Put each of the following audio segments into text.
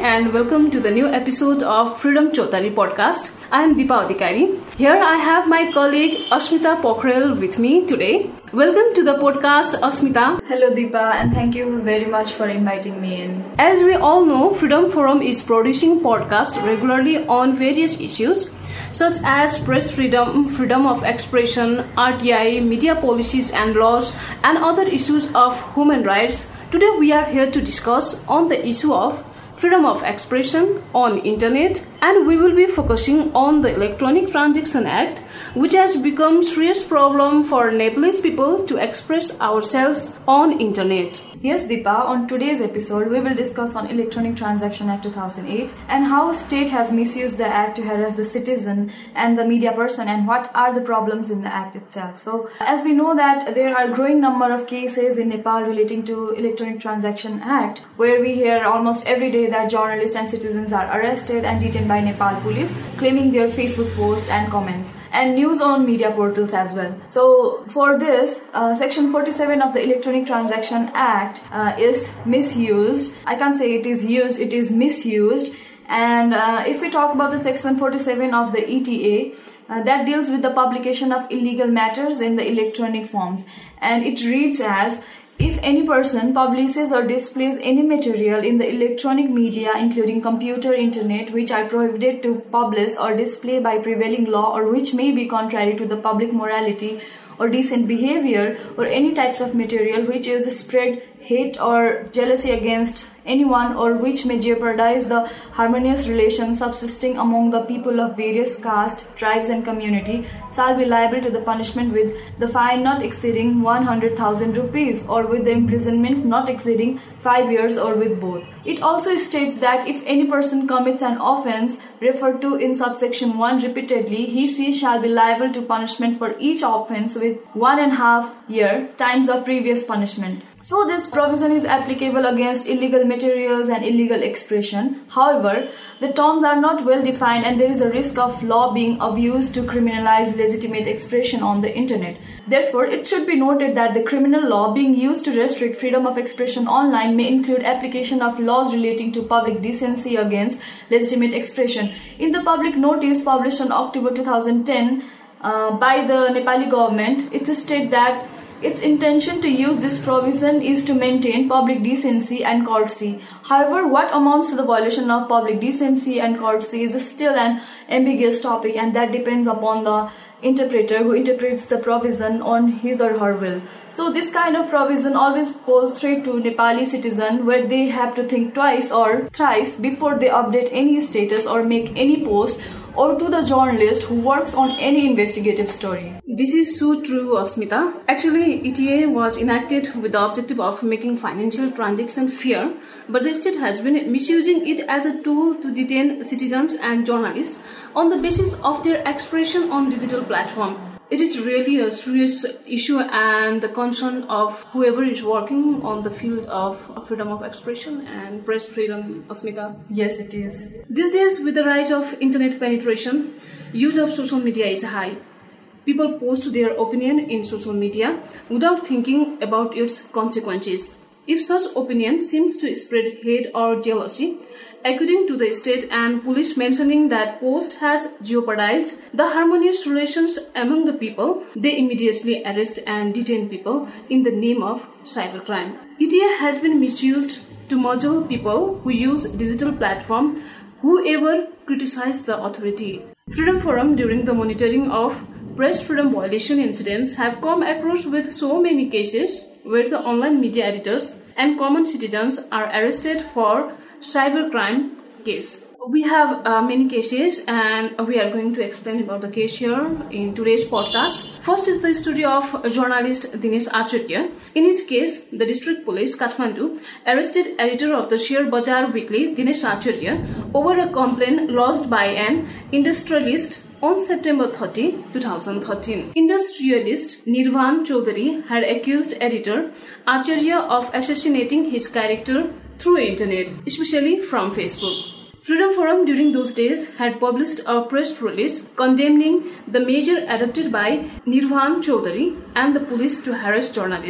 and welcome to the new episode of Freedom Chautari podcast. I am Deepa Adhikari. Here I have my colleague Asmita Pokhrel with me today. Welcome to the podcast, Asmita. Hello Deepa, and thank you very much for inviting me in. As we all know, Freedom Forum is producing podcasts regularly on various issues such as press freedom, freedom of expression, RTI, media policies and laws, and other issues of human rights. Today we are here to discuss on the issue of freedom of expression on internet, and we will be focusing on the Electronic Transaction Act, which has become a serious problem for Nepalese people to express ourselves on internet. Yes Deepa, on today's episode we will discuss on Electronic Transaction Act 2008 and how state has misused the act to harass the citizen and the media person, and what are the problems in the act itself. So as we know that there are a growing number of cases in Nepal relating to Electronic Transaction Act, where we hear almost every day that journalists and citizens are arrested and detained by Nepal police, claiming their Facebook posts and comments, and news on media portals as well. So for this, Section 47 of the Electronic Transaction Act is misused. I can't say it is used, it is misused. And if we talk about the Section 47 of the ETA, that deals with the publication of illegal matters in the electronic forms, and it reads as: if any person publishes or displays any material in the electronic media, including computer, internet, which are prohibited to publish or display by prevailing law, or which may be contrary to the public morality or decent behavior, or any types of material which is spread hate or jealousy against anyone, or which may jeopardize the harmonious relations subsisting among the people of various caste, tribes and community, shall be liable to the punishment with the fine not exceeding 100,000 rupees, or with the imprisonment not exceeding 5 years, or with both. It also states that if any person commits an offence referred to in subsection 1 repeatedly, he shall be liable to punishment for each offence with 1.5 year times of previous punishment. So this provision is applicable against illegal materials and illegal expression. However, the terms are not well defined, and there is a risk of law being abused to criminalize legitimate expression on the internet. Therefore, it should be noted that the criminal law being used to restrict freedom of expression online may include application of laws relating to public decency against legitimate expression. In the public notice published on October 2010 by the Nepali government, it states that its intention to use this provision is to maintain public decency and courtesy. However, what amounts to the violation of public decency and courtesy is still an ambiguous topic, and that depends upon the interpreter who interprets the provision on his or her will. So this kind of provision always poses threat to Nepali citizens, where they have to think twice or thrice before they update any status or make any post, or to the journalist who works on any investigative story. This is so true, Asmita. Actually, ETA was enacted with the objective of making financial transaction fair, but the state has been misusing it as a tool to detain citizens and journalists on the basis of their expression on digital platform. It is really a serious issue and the concern of whoever is working on the field of freedom of expression and press freedom, Asmita. Yes, it is. These days, with the rise of internet penetration, use of social media is high. People post their opinion in social media without thinking about its consequences. If such opinion seems to spread hate or jealousy, according to the state and police mentioning that post has jeopardized the harmonious relations among the people, they immediately arrest and detain people in the name of cybercrime. ETA has been misused to muzzle people who use digital platform, whoever criticize the authority. Freedom Forum, during the monitoring of press freedom violation incidents, have come across with so many cases where the online media editors and common citizens are arrested for cybercrime case. We have many cases, and we are going to explain about the case here in today's podcast. First is the story of journalist Dinesh Acharya. In his case, the district police Kathmandu arrested editor of the Share Bazaar Weekly, Dinesh Acharya, over a complaint lodged by an industrialist on September 30, 2013. Industrialist Nirvan Chaudhary had accused editor Acharya of assassinating his character through internet, especially from Facebook. Freedom Forum during those days had published a press release condemning the measure adopted by Nirvan Chaudhary and the police to harass journalists.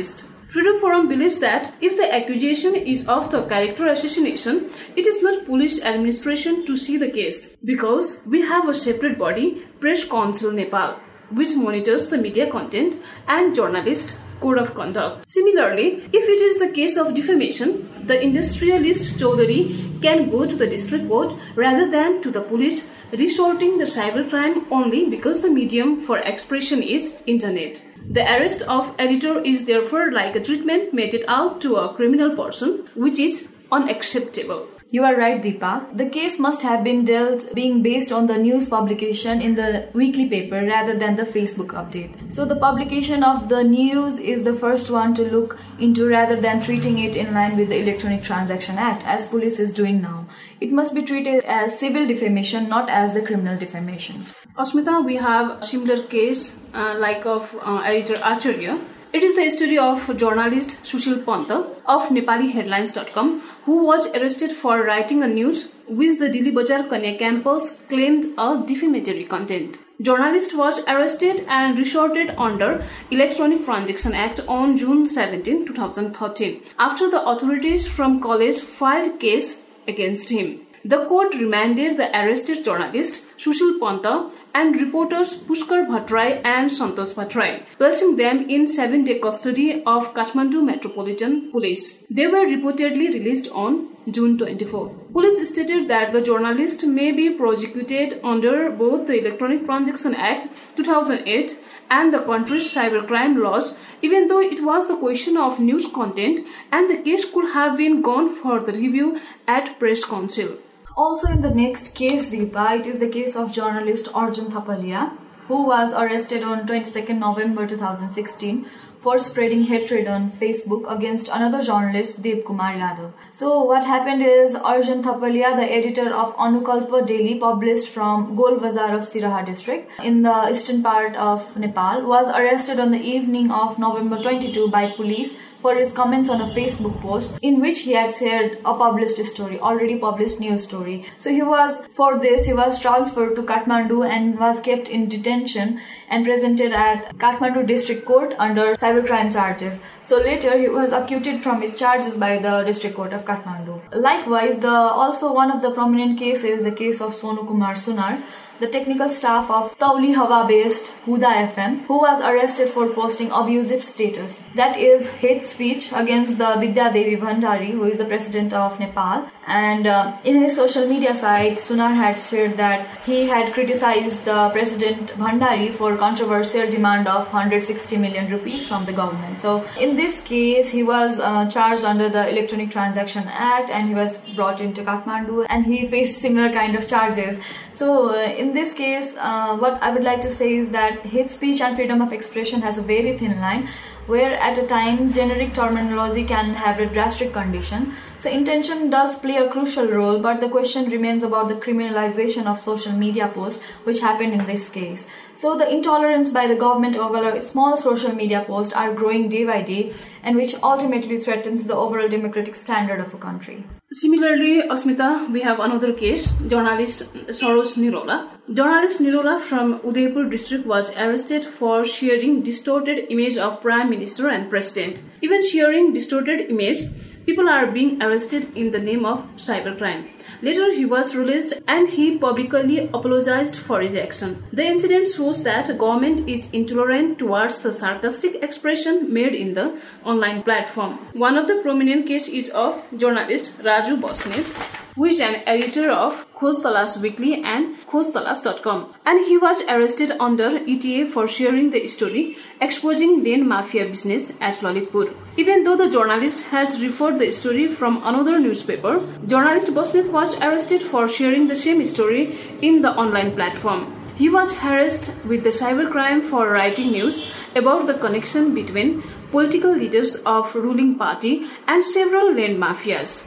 Freedom Forum believes that if the accusation is of the character assassination, it is not police administration to see the case, because we have a separate body, Press Council Nepal, which monitors the media content and journalist code of conduct. Similarly, if it is the case of defamation, the industrialist Chaudhary can go to the district court rather than to the police, resorting the cybercrime only because the medium for expression is internet. The arrest of editor is therefore like a treatment meted out to a criminal person, which is unacceptable. You are right, Deepa. The case must have been dealt being based on the news publication in the weekly paper rather than the Facebook update. So the publication of the news is the first one to look into rather than treating it in line with the Electronic Transaction Act, as police is doing now. It must be treated as civil defamation, not as the criminal defamation. Asmita, we have a similar case like of editor Acharya. It is the story of journalist Sushil Panta of NepaliHeadlines.com, who was arrested for writing a news which the Dili Bazar Kanya campus claimed a defamatory content. Journalist was arrested and resorted under Electronic Transaction Act on June 17, 2013, after the authorities from college filed case against him. The court remanded the arrested journalist Sushil Panta and reporters Pushkar Bhattrai and Santosh Bhattrai, placing them in 7-day custody of Kathmandu Metropolitan Police. They were reportedly released on June 24. Police stated that the journalist may be prosecuted under both the Electronic Transaction Act 2008 and the country's cybercrime laws, even though it was the question of news content and the case could have been gone for the review at Press Council. Also in the next case, Deepa, it is the case of journalist Arjun Thapalia, who was arrested on 22nd November 2016 for spreading hatred on Facebook against another journalist, Dev Kumar Yadav. So what happened is Arjun Thapalia, the editor of Anukalpa Daily, published from Gol Bazar of Siraha district in the eastern part of Nepal, was arrested on the evening of November 22 by police for his comments on a Facebook post in which he had shared a published story, already published news story. So he was transferred to Kathmandu and was kept in detention and presented at Kathmandu District Court under cybercrime charges. So later he was acquitted from his charges by the District Court of Kathmandu. Likewise, also one of the prominent cases, the case of Sonu Kumar Sunar, the technical staff of Tauli Hawa-based Huda FM, who was arrested for posting abusive status. That is hate speech against the Vidya Devi Bhandari, who is the president of Nepal. And in his social media site, Sunar had shared that he had criticized the President Bhandari for controversial demand of 160 million rupees from the government. So in this case, he was charged under the Electronic Transaction Act and he was brought into Kathmandu and he faced similar kind of charges. So in this case, what I would like to say is that hate speech and freedom of expression has a very thin line, where at a time generic terminology can have a drastic condition. So intention does play a crucial role, but the question remains about the criminalization of social media posts, which happened in this case. So the intolerance by the government over a small social media post are growing day by day, and which ultimately threatens the overall democratic standard of a country. Similarly, Asmita, we have another case, journalist Sarosh Nirola. Journalist Nirola from Udaipur district was arrested for sharing distorted image of Prime Minister and President. Even sharing distorted image, people are being arrested in the name of cybercrime. Later, he was released and he publicly apologized for his action. The incident shows that the government is intolerant towards the sarcastic expression made in the online platform. One of the prominent cases is of journalist Raju Bosnet, who is an editor of Khoj Talash Weekly and KhojTalash.com, and he was arrested under ETA for sharing the story exposing land mafia business at Lalitpur. Even though the journalist has referred the story from another newspaper, journalist Bosnet was arrested for sharing the same story in the online platform. He was harassed with the cybercrime for writing news about the connection between political leaders of ruling party and several land mafias.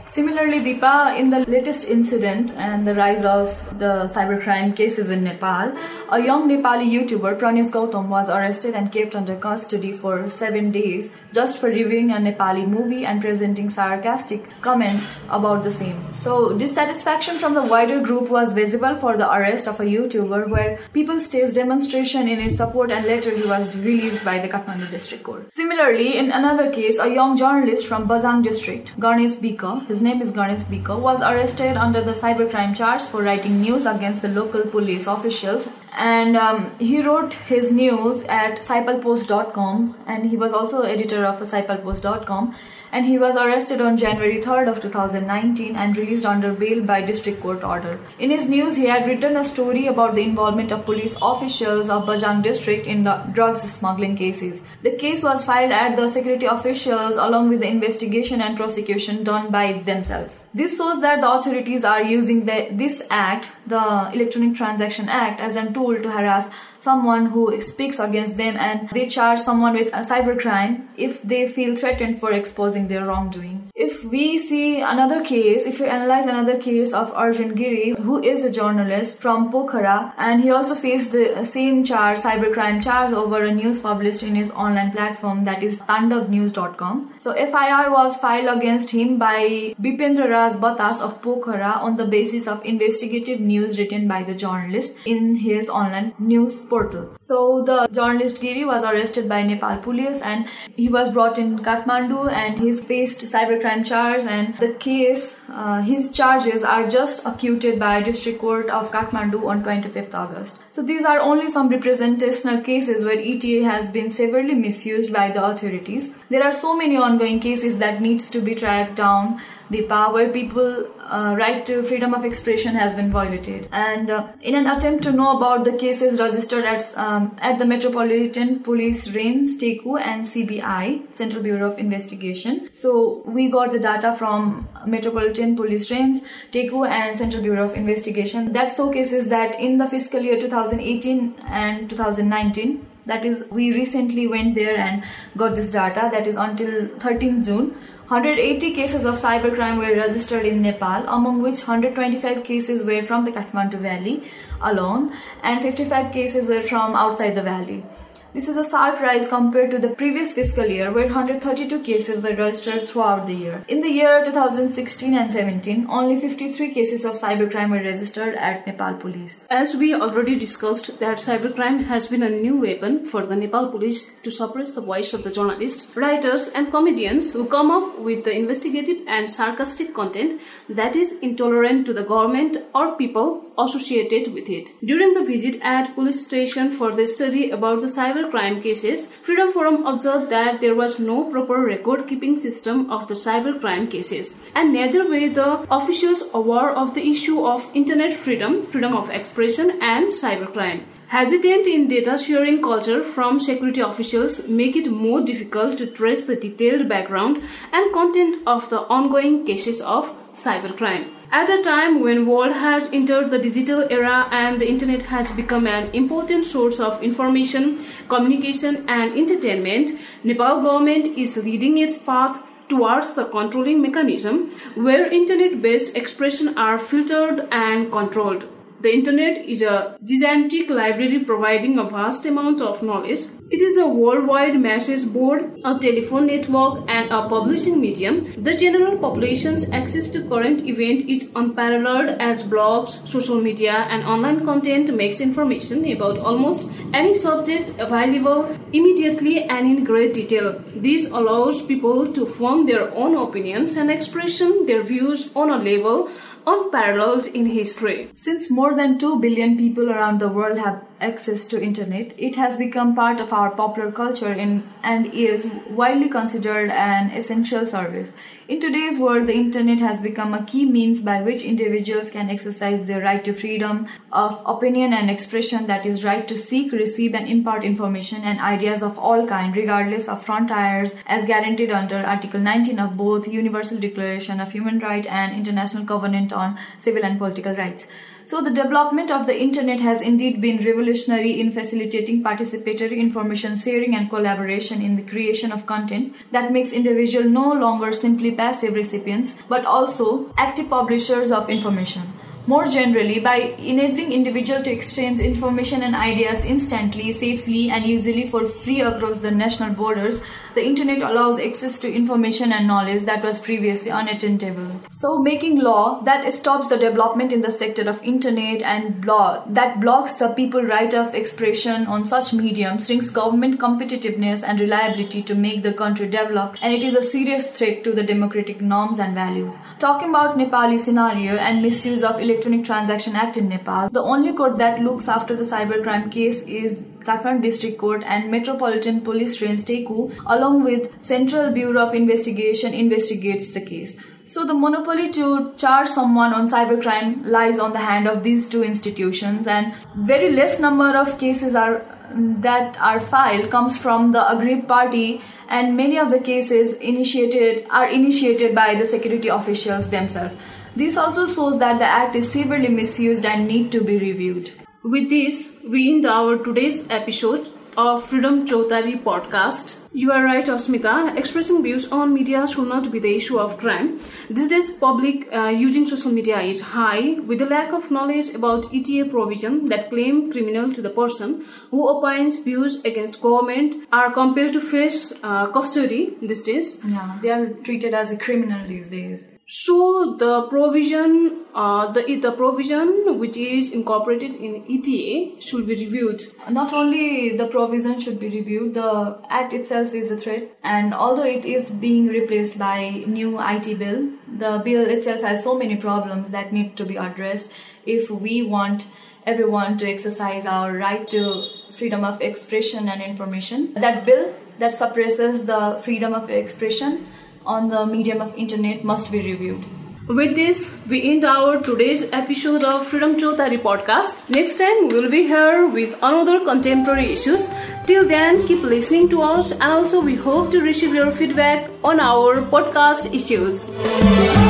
Similarly, Deepa, in the latest incident and the rise of the cybercrime cases in Nepal, a young Nepali YouTuber, Pranesh Gautam, was arrested and kept under custody for 7 days just for reviewing a Nepali movie and presenting sarcastic comment about the same. So, dissatisfaction from the wider group was visible for the arrest of a YouTuber, where people staged demonstration in his support, and later he was released by the Kathmandu District Court. Similarly, in another case, a young journalist from Bajang district, Ganesh Bika, his name is Ganesh Bika, was arrested under the cybercrime charge for writing news against the local police officials. And he wrote his news at saipalpost.com, and he was also editor of saipalpost.com, and he was arrested on January 3rd of 2019 and released under bail by district court order. In his news, he had written a story about the involvement of police officials of Bajang district in the drugs smuggling cases. The case was filed at the security officials along with the investigation and prosecution done by themselves. This shows that the authorities are using this act, the Electronic Transaction Act, as a tool to harass someone who speaks against them, and they charge someone with a cybercrime if they feel threatened for exposing their wrongdoing. If we see another case, if we analyze another case of Arjun Giri, who is a journalist from Pokhara, and he also faced the same charge, cybercrime charge, over a news published in his online platform, that is tandavnews.com. So FIR was filed against him by Bipendra Raj Batas of Pokhara on the basis of investigative news written by the journalist in his online news portal. So the journalist Giri was arrested by Nepal police and he was brought in Kathmandu and he faced cybercrime charge, and the case, his charges are just acquitted by District Court of Kathmandu on 25th August. So these are only some representational cases where ETA has been severely misused by the authorities. There are so many ongoing cases that needs to be tracked down, Deepa, where people right to freedom of expression has been violated. And in an attempt to know about the cases registered at the Metropolitan Police Range, TEKU, and CBI, Central Bureau of Investigation. So we got the data from Metropolitan Police Range, TEKU, and Central Bureau of Investigation that showcases that in the fiscal year 2018 and 2019, that is, we recently went there and got this data, that is until 13th June, 180 cases of cybercrime were registered in Nepal, among which 125 cases were from the Kathmandu Valley alone and 55 cases were from outside the valley. This is a sharp rise compared to the previous fiscal year, where 132 cases were registered throughout the year. In the year 2016 and 17, only 53 cases of cybercrime were registered at Nepal Police. As we already discussed, that cybercrime has been a new weapon for the Nepal Police to suppress the voice of the journalists, writers and comedians who come up with the investigative and sarcastic content that is intolerant to the government or people associated with it. During the visit at police station for the study about the cybercrime cases, Freedom Forum observed that there was no proper record-keeping system of the cybercrime cases, and neither were the officials aware of the issue of internet freedom, freedom of expression, and cybercrime. Hesitant in data sharing culture from security officials make it more difficult to trace the detailed background and content of the ongoing cases of cybercrime. At a time when the world has entered the digital era and the internet has become an important source of information, communication and entertainment, Nepal government is leading its path towards the controlling mechanism where internet-based expression are filtered and controlled. The internet is a gigantic library providing a vast amount of knowledge. It is a worldwide message board, a telephone network, and a publishing medium. The general population's access to current event is unparalleled, as blogs, social media, and online content makes information about almost any subject available immediately and in great detail. This allows people to form their own opinions and expression their views on a level unparalleled in history. Since more than 2 billion people around the world have access to internet, it has become part of our popular culture and is widely considered an essential service. In today's world, the internet has become a key means by which individuals can exercise their right to freedom of opinion and expression, that is, right to seek, receive and impart information and ideas of all kind, regardless of frontiers, as guaranteed under Article 19 of both Universal Declaration of Human Rights and International Covenant on Civil and Political Rights. So the development of the internet has indeed been revolutionary revolutionary in facilitating participatory information sharing and collaboration in the creation of content that makes individuals no longer simply passive recipients, but also active publishers of information. More generally, by enabling individuals to exchange information and ideas instantly, safely, and easily for free across the national borders, the internet allows access to information and knowledge that was previously unattainable. So, making law that stops the development in the sector of internet and that blocks the people's right of expression on such mediums shrinks government competitiveness and reliability to make the country develop, and it is a serious threat to the democratic norms and values. Talking about Nepali scenario and misuse of Electronic Transaction Act in Nepal, the only court that looks after the cybercrime case is Kathmandu District Court, and Metropolitan Police Range Teku, along with Central Bureau of Investigation, investigates the case. So the monopoly to charge someone on cybercrime lies on the hand of these two institutions, and very less number of cases that are filed comes from the aggrieved party, and many of the cases are initiated by the security officials themselves. This also shows that the Act is severely misused and need to be reviewed. With this, we end our today's episode of Freedom Chautari podcast. You are right, Asmita. Expressing views on media should not be the issue of crime. These days, public using social media is high, with the lack of knowledge about ETA provision that claim criminal to the person who opines views against government are compelled to face custody these days. Yeah, they are treated as a criminal these days. So the provision, the provision which is incorporated in ETA should be reviewed. Not only the provision should be reviewed, the Act itself is a threat, and although it is being replaced by new IT bill, the bill itself has so many problems that need to be addressed if we want everyone to exercise our right to freedom of expression and information. That bill that suppresses the freedom of expression on the medium of internet must be reviewed. With this, we end our today's episode of Freedom Chautari podcast. Next time, we will be here with another contemporary issues. Till then, keep listening to us, and also we hope to receive your feedback on our podcast issues.